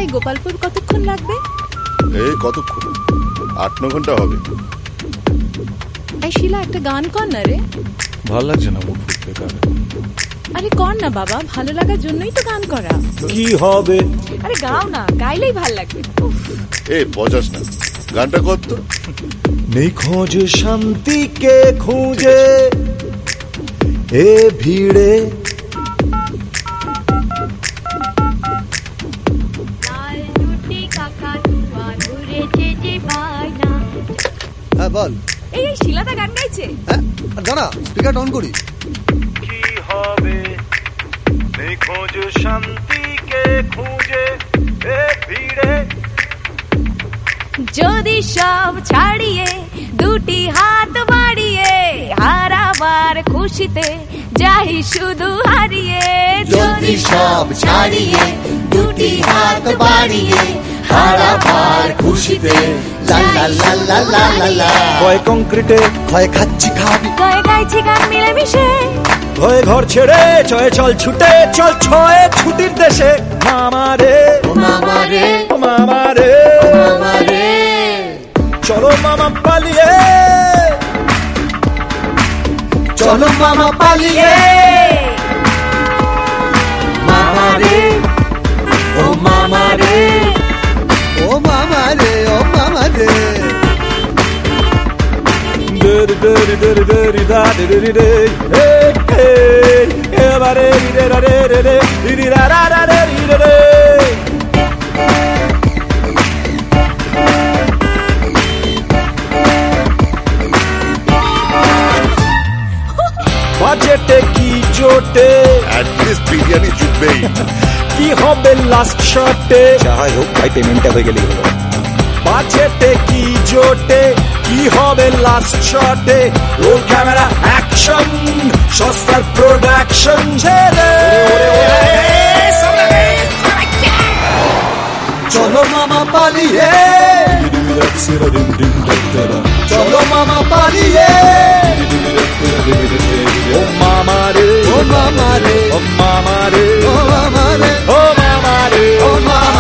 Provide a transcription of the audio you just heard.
গোপালপুর কতক্ষণ লাগবে? এই কতক্ষণ, 8-9 ঘন্টা হবে। এই শিলা, একটা গান কর না রে। ভাল লাগছে না মুখ ফুটতে কার। আরে কর না বাবা, ভালো লাগার জন্যই তো গান করা। কি হবে? আরে গাও না, গাইলেই ভাল লাগবে। এ বজাস না, গানটা কর তো। নিখোঁজ শান্তিকে খুঁজে এ ভিড়ে হ্যাঁ বল। এই শিলাদা গান গাইছে। হ্যাঁ জানা, স্পিকার অন করি। কি হবে? নিখোঁজ শান্তিকে খুঁজে এ ভিড়ে। যদি সব ছাড়িয়ে দুটি হাত বাড়িয়ে হারাবার খুশিতে যাই শুধু হারিয়ে। যদি সব ছাড়িয়ে দুটি হাত বাড়িয়ে হারাবার খুশিতে লা লা লা লা লা লা লা। ভয় কংক্রিটে ভয় খাচ্ছি খাবি, গায়ে গাইছি গান মিলেমিশে। ভয় ঘর ছেড়ে ছয়ে চল ছুটে চল ছয়ে ছুটির দেশে। মামারে ও মামারে ও মামারে ও মামারে, চলো মামা পালিয়ে, চলো মামা পালিয়ে। মামারে ও মামারে ও মামারে ও মামারে। দেরি দেরি দেরি দেরি দা দেরি রে হে হে এবারে রে রে রে রে রে রা রা রা রে রে। বাজেটে কি জোটে, অ্যাটলিস্ট বিরিয়ানি জুটবেই। কি হবে লাস্ট শটে, যাই হোক ভাই পেমেন্টটা হয়ে গেলেই হলো। বাজেটে কি জোটে, কি হবে লাস্ট শটে, রোল ক্যামেরা অ্যাকশন সস্তার প্রোডাকশন ছেড়ে। চলো মামা পালিয়ে, চলো মামা পালিয়ে। ও মামারে ও মামারে ও মামারে ও মামারে ও মামারে ও মামা